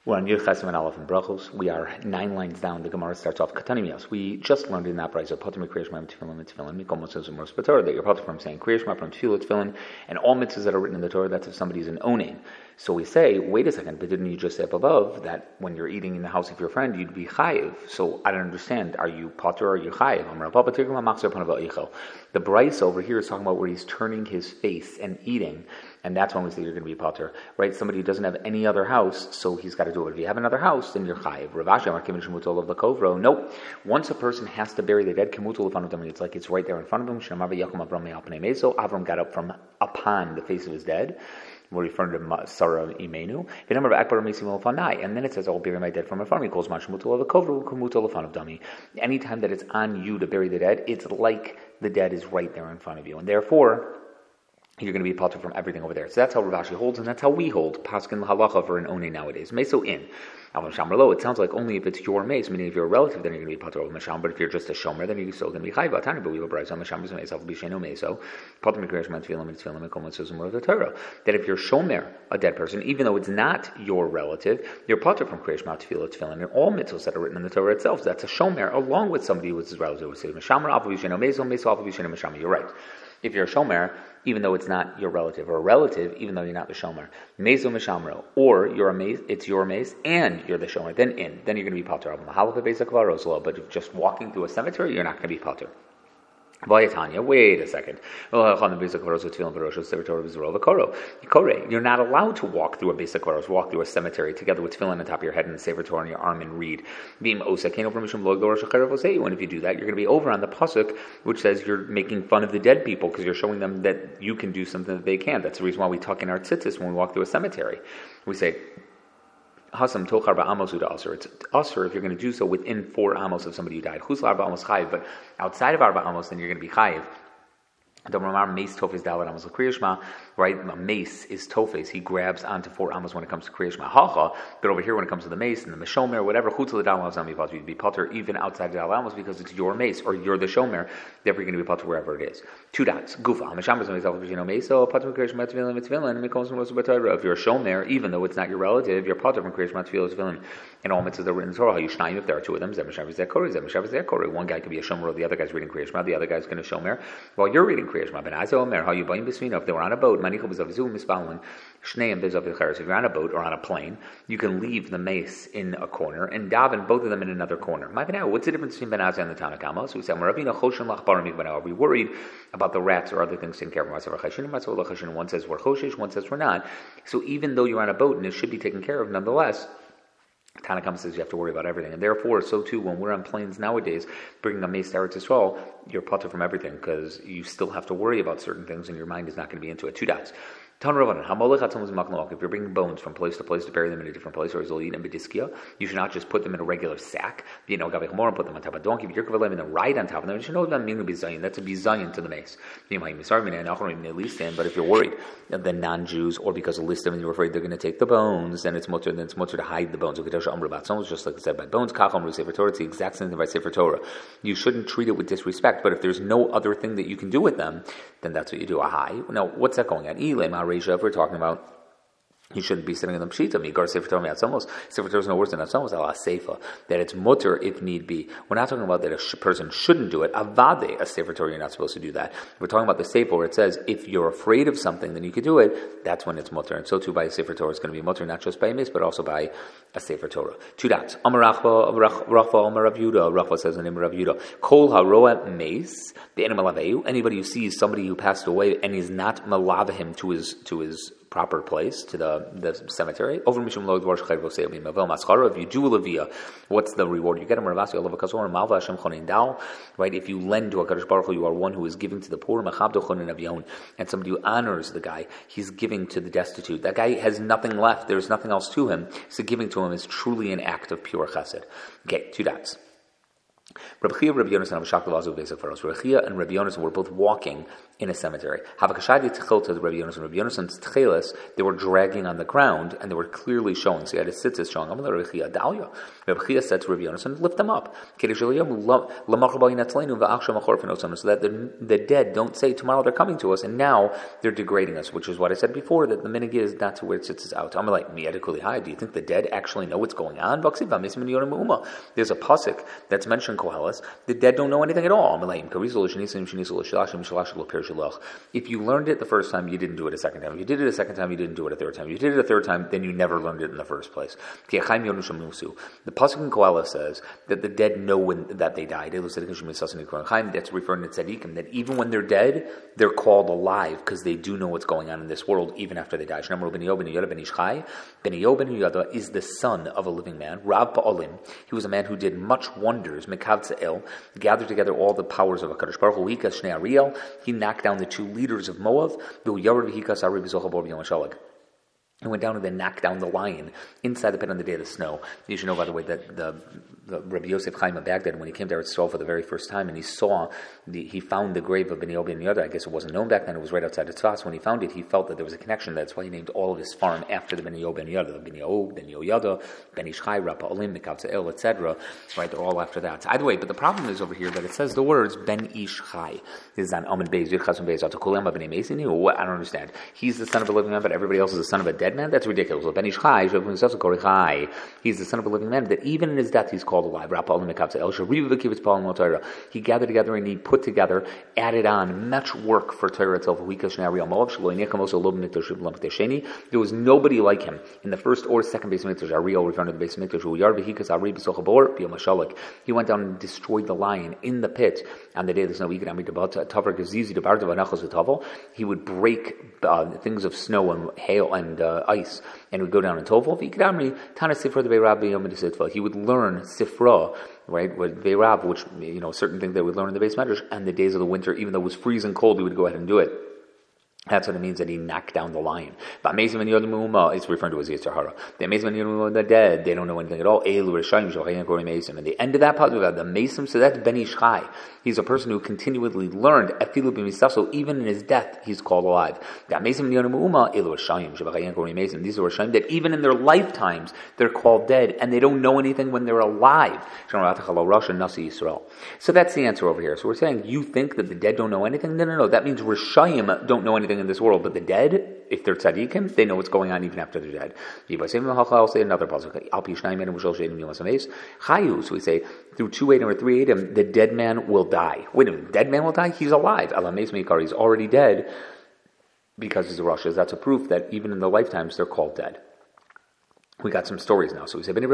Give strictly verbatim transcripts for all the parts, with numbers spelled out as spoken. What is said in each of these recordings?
We're on Yud Chesim and Aleph and Brachos. We are nine lines down. The Gemara starts off Katanim Yos. We just learned in that brayso Patur Kriyash Shema Tefillin Tefillin Mikol Mitzvos and Mos B'Torah that you're Patur from saying Kriyash Shema from Tefillah Tefillin and all mitzvahs that are written in the Torah. That's if somebody's an onain. So we say, wait a second, but didn't you just say up above that when you're eating in the house of your friend you'd be chayiv? So I don't understand. Are you Patur or are you chayiv? The brayso over here is talking about where he's turning his face and eating. And that's when we say you're going to be patur, right? Somebody who doesn't have any other house, so he's got to do it. If you have another house, then you're chayiv. Ravashi Amar Kimin Shemutol of the Kovro. Nope. Once a person has to bury the dead, Kimutul of them, it's like it's right there in front of him. Shemava Yakum Avram Me'alpnei Meso. Avram got up from upon the face of his dead. We're referring to Sarah Imenu. The number of Akbar Mesim Fanai, and then it says, "I will bury my dead from in front of me." Calls Mashmutul of the Kovro, Kimutul of Dami. Anytime that it's on you to bury the dead, it's like the dead is right there in front of you, and therefore you're going to be patur from everything over there. So that's how Rav Ashi holds, and that's how we hold paskin halacha for an onei nowadays. Meso in. It sounds like only if it's your mace, meaning if you're a relative, then you're going to be patur over masham. But if you're just a shomer, then you're still going to be chayva. Tani, but we have a brayso on masham b'zmeis al b'sheno meso. Patur mikresh man tefillah mit tefillah mikol mitzvos of the Torah. That if you're shomer, a dead person, even though it's not your relative, you're patur from kresh man tefillah tefillah and all mitzvos that are written in the Torah itself. That's a shomer along with somebody who is his relative. We say mashamer al b'sheno meso meso al b'sheno masham. You're right. If you're a shomer, even though it's not your relative, or a relative, even though you're not the shomer, meso mishamro, or you're a mace, it's your mace, and you're the shomer, then in, then you're going to be patur. But if just walking through a cemetery, you're not going to be patur. Vayatanya, wait a second. You're not allowed to walk through a basic kvaros, walk through a cemetery together with tefillin on top of your head and a sefer Torah on your arm and read. And if you do that, you're going to be over on the pasuk which says you're making fun of the dead people because you're showing them that you can do something that they can't. That's the reason why we talk in our tzitzis when we walk through a cemetery. We say, Hasam tochar ba'amos uda asr. It's asr if you're going to do so within four amos of somebody who died. Chus l'arba amos chayiv, but outside of arba amos, then you're going to be chayiv. The Ramar mace tofes dalet amos l'kriyashma, right? A mace is tofes. He grabs onto four amos when it comes to kriyashma. Hacha, but over here when it comes to the mace and the meshomer, whatever, chutz l'dalet amos am you'd be patur even outside the dalet amos because it's your mace or you're the shomer. Therefore, you're going to be patur wherever it is. Two dots. Gufa. Mesham is myself you know meso patur kriyashma tefillin mitzvillin and it comes from If you're a shomer, even though it's not your relative, you're patur from kriyashma tefillin mitzvillin and all mitzvahs that are written in Torah. Yishnayim if there are two of them. Zemeshav is zekori. Zemeshav is zekori. One guy could be a shomer, the other guy's reading kriyashma. The other guy's going to shomer while you're reading kriyashma. Ben Azo Omer, how you buying bisvina? If they were on a boat, manichol b'zavizu misbalin shneim b'zavicheres. If you're on a boat or on a plane, you can leave the mace in a corner and daven both of them in another corner. What's the difference between Ben Azo and the Tanna Kama? So we say, are we worried about the rats or other things taken care of? One says we're choshish, one says we're not. So even though you're on a boat and it should be taken care of, nonetheless, Tanakam says you have to worry about everything, and therefore, so too, when we're on planes nowadays, bringing a mace to Eretz Yisrael, you're patur from everything because you still have to worry about certain things, and your mind is not going to be into it. Two dots. If you're bringing bones from place to place to bury them in a different place, or you should not just put them in a regular sack, you know, and put them on top of a donkey, but you're going to ride on top of them. You should know that means that's a bizayin to the mace. But if you're worried of the non-Jews, or because of list and you're afraid they're going to take the bones, then it's mutter, then it's mutter to hide the bones. Just like I said, by bones, it's the exact same thing by Sefer Torah. You shouldn't treat it with disrespect, but if there's no other thing that you can do with them, then that's what you do. Ahai. Now, what's that going at? If we're talking about, you shouldn't be sitting in the pshita. Migar sefer Torah miatzamos. Sefer Torah is no worse than atzamos. Allah seifa, that it's mutter if need be. We're not talking about that a sh- person shouldn't do it. Avade, a sefer Torah, you're not supposed to do that. We're talking about the sefer where it says if you're afraid of something, then you could do it. That's when it's mutter. And so too by a sefer Torah, it's going to be mutter not just by a miss, but also by a sefer Torah. Two dots. Amar Rachva, Rachva, Amar Rav Yehuda. Rachva says the name of Rav Yehuda. Kol haroa meis the animal aveyu. Anybody who sees somebody who passed away and is not malava him to his to his proper place, to the, the cemetery. Over Mishum Lo Dvar Shechayv Vosei Abim Mavel Maschara. If you do Levia, what's the reward you get? Right? If you lend to a Kadosh Baruch Hu, you are one who is giving to the poor. And somebody who honors the guy, he's giving to the destitute. That guy has nothing left. There's nothing else to him. So giving to him is truly an act of pure chesed. Okay, two dots. Rabbi Chia, Rabbi Yonasan, Rabbi Shakal, Azu, Basic Faros. Rabbi Chia and Rabbi Yonasan were both walking in a cemetery. Havakashadi Tchilta, the Rabbi Yonasan, Rabbi Yonasan's Tchelis, they were dragging on the ground and they were clearly showing. So he had his tzitzis showing. Rabbi Chia said to Rabbi Yonasan, lift them up. So that the, the dead don't say tomorrow they're coming to us and now they're degrading us, which is what I said before, that the minig is not to wear tzitzis out. I'm like, do you think the dead actually know what's going on? There's a pasuk that's mentioned Koheles. The dead don't know anything at all. If you learned it the first time, you didn't do it a second time. If you did it a second time, you didn't do it a third time. If you did it a third time, then you never learned it in the first place. The pasuk in Koheles says that the dead know when that they died. That's referring to tzaddikim, that even when they're dead, they're called alive because they do know what's going on in this world even after they die. Benio ben Yehoyada is the son of a living man. Rab Pa'olim, he was a man who did much wonders. Mekav Tza'el, gathered together all the powers of HaKadosh Baruch Hu. Hikas Shnei Ariel, he knocked down the two leaders of Moab. He went down and then knocked down the lion inside the pit on the day of the snow. You should know, by the way, that the, the Rabbi Yosef Chaim of Baghdad, when he came to Eretz Yisrael for the very first time, and he saw, the, he found the grave of Benio ben Yehoyada. I guess it wasn't known back then. It was right outside of Tzfas. When he found it, he felt that there was a connection. That's why he named all of his farm after the Benio ben Yehoyada. Benio, Ben Yehoyada, Ben Ish Chai, Rapa Olim, Mekav Tza'el, et cetera. Right, they're all after that. So either way, but the problem is over here that it says the words Ben Ish Chai. This is on Amud Beis, Yudchas Beis, Atakulam B'nei Mesin. I don't understand. He's the son of a living man, but everybody else is the son of a dead man? That's ridiculous. Ben Ish Chai, he's the son of a living man, that even in his death he's called alive. He gathered together and he put together, added on much work for Torah itself. There was nobody like him in the first or second base of Mikdash. Ariel referring to the base of Mikdash. He went down and destroyed the lion in the pit on the day of the snow. He would break uh, things of snow and hail and uh, ice, and would go down in Tovel. He would learn Sifra, right, with Veirav, which, you know, certain things they would learn in the base medrash, and the days of the winter, even though it was freezing cold, he would go ahead and do it. That's what it means that he knocked down the lion. But Amazing Ben Yehoyada, it's referring to as Yetzer Hara. The Amazing Ben Yehoyada, the dead, they don't know anything at all. And the end of that part, we got the Mesim, so that's Ben Ish Chai. He's a person who continually learned, so even in his death, he's called alive. The Amazing Ben Yehoyada, these are Rishayim that even in their lifetimes, they're called dead, and they don't know anything when they're alive. So that's the answer over here. So we're saying, you think that the dead don't know anything? No, no, no. That means Rishayim don't know anything in this world, but the dead, if they're tzaddikim, they know what's going on even after they're dead. I'll say another pasuk. So we say through two eight or three eight, the dead man will die. Wait a minute, dead man will die? He's alive. He's already dead because he's a Rosh. That's a proof that even in the lifetimes they're called dead. We got some stories now. So we say, the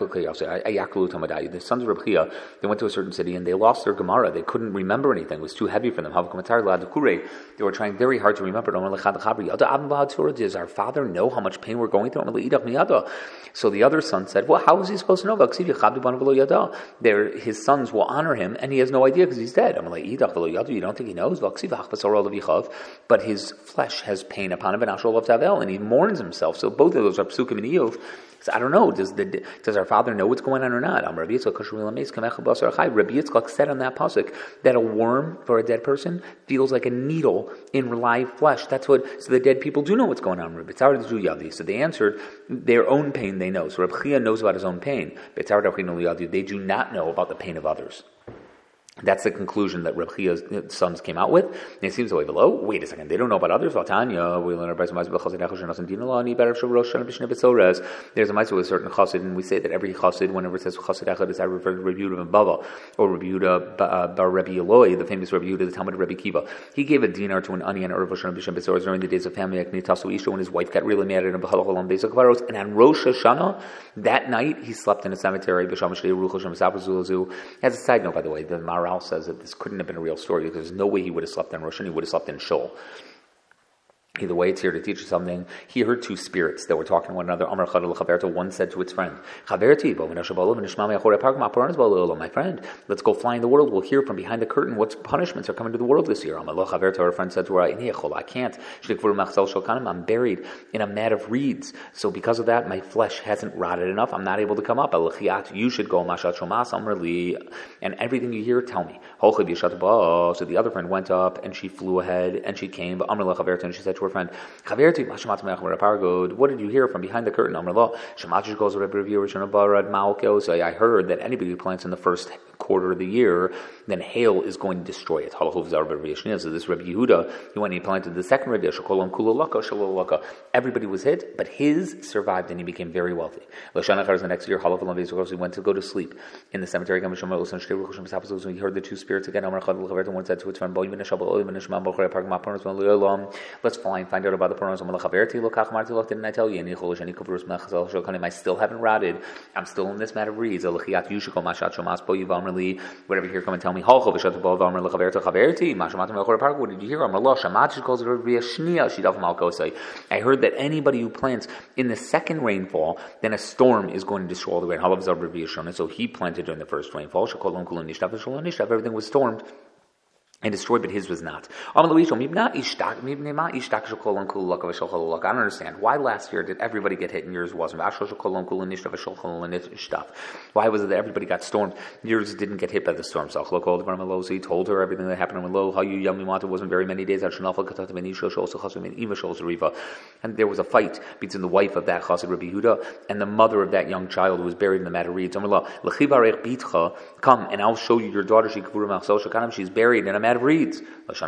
sons of Reb Chia, they went to a certain city and they lost their Gemara. They couldn't remember anything. It was too heavy for them. They were trying very hard to remember. Does our father know how much pain we're going through? So the other son said, well, how is he supposed to know? There, his sons will honor him and he has no idea because he's dead. You don't think he knows? But his flesh has pain upon him and he mourns himself. So both of those are psukim and Iyov. So I don't know. Does the does our father know what's going on or not? Rabbi Yitzchak said on that pasuk that a worm for a dead person feels like a needle in live flesh. That's what. So the dead people do know what's going on. So they answered their own pain. They know. So Rabbi Chia knows about his own pain. They do not know about the pain of others. That's the conclusion that Reb Chia's sons came out with. And it seems the way below. Wait a second, they don't know about others. There's a mitzvah with a certain chassid, and we say that every chassid, whenever it says chassid echad, is referred to Rabbi Yehuda ben Bava, or Rabbi Yehuda bar Rabbi Eloi, the famous Rabbi Yehuda, the Talmud of Rabbi Kiva. He gave a dinar to an ani and Erev Rosh Hashanah during the days of family, when his wife got really mad at him, and on Rosh Hashanah, that night, he slept in a cemetery. As a side note, by the way, the Maral says that this couldn't have been a real story because there's no way he would have slept in Rosh Hashanah, he would have slept in Shul. Either way, it's here to teach you something. He heard two spirits that were talking to one another. One said to its friend, my friend, let's go fly in the world. We'll hear from behind the curtain what punishments are coming to the world this year. Her friend said to her, I can't. I'm buried in a mat of reeds. So because of that, my flesh hasn't rotted enough. I'm not able to come up. You should go. And everything you hear, tell me. So the other friend went up and she flew ahead and she came. And she said to her friend, what did you hear from behind the curtain? I heard that anybody who plants in the first quarter of the year, then hail is going to destroy it. So this Rabbi Yehuda, he went and he planted the second Rabbi Yehuda. Everybody was hit, but his survived and he became very wealthy. The next year, he went to go to sleep in the cemetery. He heard the two spirits again. One said to its friend, let's fly and find out about the Purim. Didn't I tell you? I still haven't rotted. I'm still in this mat of reeds. Whatever you hear, come and tell me. What did you hear? I heard that anybody who plants in the second rainfall, then a storm is going to destroy all the rain. So he planted during the first rainfall. Everything was stormed and destroyed, but his was not. I don't understand. Why last year did everybody get hit and yours wasn't? Why was it that everybody got stormed? Yours didn't get hit by the storm. So he told her everything that happened in Lo. It wasn't very many days. And there was a fight between the wife of that Chassid Rabbi Yehuda and the mother of that young child who was buried in the mat of reeds. Come and I'll show you your daughter. She's buried in a mat of reeds.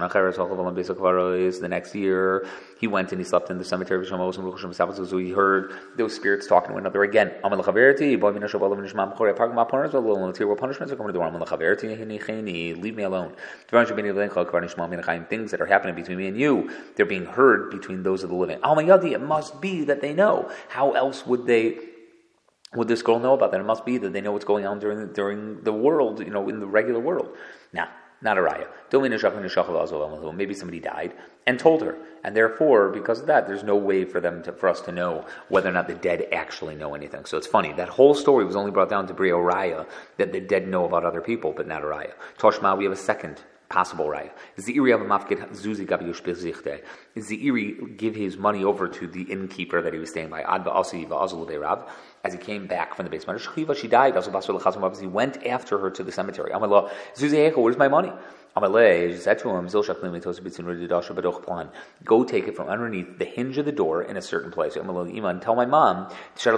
The next year, he went and he slept in the cemetery. So he heard those spirits talking to one another again. What punishments are coming to the world? Leave me alone. Things that are happening between me and you, they're being heard between those of the living. It must be that they know. How else would they? Would this girl know about that? It must be that they know what's going on during the, during the world, you know, in the regular world. Now, not a raya. Maybe somebody died and told her, and therefore, because of that, there's no way for them to, for us to know whether or not the dead actually know anything. So it's funny that whole story was only brought down to bria raya, that the dead know about other people, but not a raya. Toshma, we have a second possible raya. Ziri give his money over to the innkeeper that he was staying by. As he came back from the base, she died. He went after her to the cemetery. Where's my money? She said to him, go take it from underneath the hinge of the door in a certain place. And tell my mom,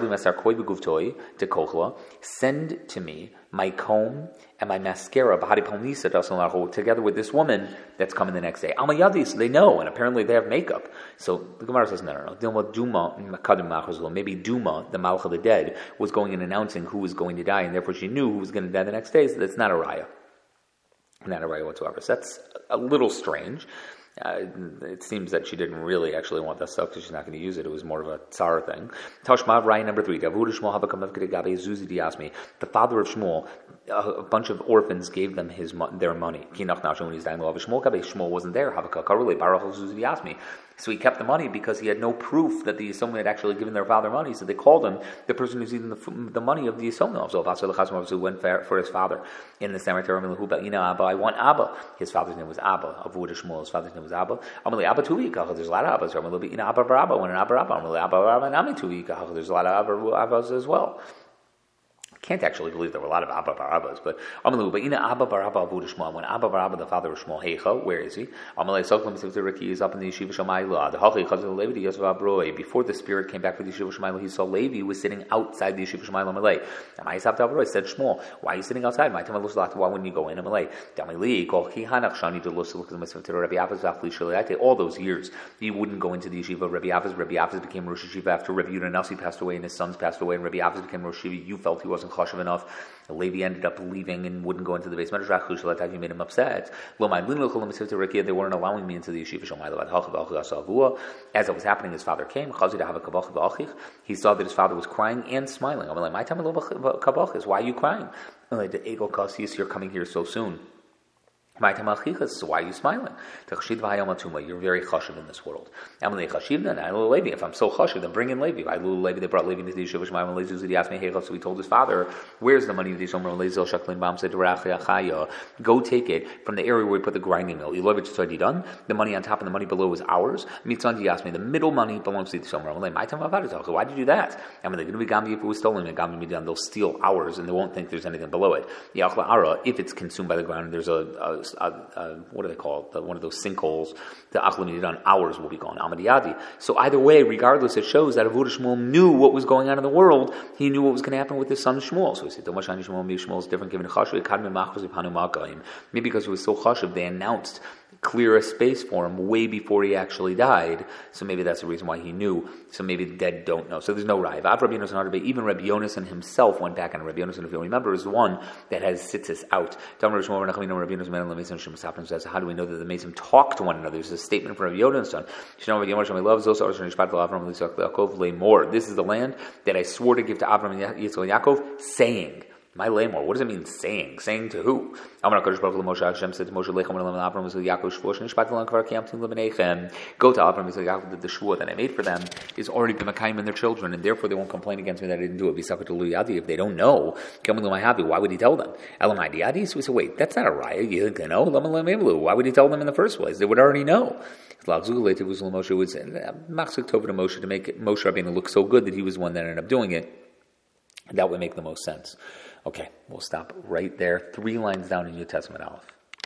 send to me my comb and my mascara together with this woman that's coming the next day. So they know, and apparently they have makeup. So the Gemara says, no, no, no. Maybe Duma, the Malach of the dead, was going and announcing who was going to die, and therefore she knew who was going to die the next day. So that's not a raya. Not a raya whatsoever. So that's a little strange. Uh, it seems that she didn't really actually want that stuff because she's not going to use it. It was more of a tsar thing. Tashmav Ryan number three. The father of Shmuel, a bunch of orphans gave them his their money. Shmuel wasn't there. So he kept the money because he had no proof that the Yisomim had actually given their father money. So they called him the person who's eating the, the money of the Yisomim. So Vasile went for his father in the cemetery. I want Abba. His father's name was Abba. Avud Shmuel, his father's name was Abba. Abba Tuvi. There's a lot of Abbas. Abba Barabba. When an Abba Rabba. Abba Rabba Nami Tuvi. There's a lot of Abba Abbas as well. Can't actually believe there were a lot of Abba Barabbas, but Amalu, but Ina Abba Barabba Abu Shmuel. When Abba Barabba, the father of Shmuel, Heicha, where is he? Amalei Soklam Sivtiriki is up in the Yeshiva Shamayla. The Hachi Chazal Levi Yosef Abroi. Before the spirit came back for the Yeshiva Shamayla, he saw Levi was sitting outside the Yeshiva Shamayla Malay. And I said Abroi said Shmuel, why are you sitting outside? My time why wouldn't you go in Malay? Damili call Kihanach Shani to Lus look at the Misftir Rabbi Avaz Afli Shaliate. All those years you wouldn't go into the Yeshiva of Rabbi Avaz. Rabbi Avaz became Rosh Yeshiva after Rabbi Yudah Nasi passed away and his sons passed away, and Rabbi Avaz became Rosh Yeshiva. You felt he wasn't chashav enough. Levi ended up leaving and wouldn't go into the base. You made him upset. They weren't allowing me into the yeshiva. As it was happening, his father came. He saw that his father was crying and smiling. I'm like, my time why are you crying? You're coming here so soon. So why are you smiling? You're very chashiv in this world. If I'm so chashiv, then bring in Levi. They brought Levi into the yeshiva. He asked me, so he told his father, where's the money? Go take it from the area where we put the grinding mill. The money on top and the money below is ours. He asked me, the middle money belongs to the Shomer. Why did you do that? I mean, if it was stolen, they'll steal ours and they won't think there's anything below it. If it's consumed by the ground and there's a, a Uh, uh, what do they call it? The, one of those sinkholes. The achlam on hours will be gone. Amadiyadi. So either way, regardless, it shows that Avuda Shmuel knew what was going on in the world. He knew what was going to happen with his son Shmuel. So he said, Shmuel is different. Given maybe because he was so chashiv, they announced clear a space for him way before he actually died. So maybe that's the reason why he knew. So maybe the dead don't know. So there's no Raiv. Even Rabbi Yonasan himself went back, and Rabbi Yonasan, if you remember, is the one that has sitzis out. Says, how do we know that the Mesim talk to one another? There's a statement from Rabbi Yonasan. This is the land that I swore to give to Avram and Yitzchak and Yaakov, saying. My lamor. What does it mean saying? Saying to who? Amar HaKadosh Baruch Hu Moshe Hashem said to Moshe, Lechem Elam Avram Yisrael Yaakov Shvuah Shenishpat Elam Kvar Kiyamtim Lebenechem. Go to Avram Yisrael Yaakov that the Shvuah that I made for them is already been Makayim and their children, and therefore they won't complain against me that I didn't do it. If they don't know, why would he tell them? Elamai Diadi. So we say, wait, that's not a raya. You think they know? Why would he tell them in the first place? They would already know. Moshe would say, Machzik Tov to Moshe to make Moshe Rabbeinu look so good that he was one that ended up doing it. That would make the most sense. Okay, we'll stop right there. Three lines down in Yud Testament Aleph.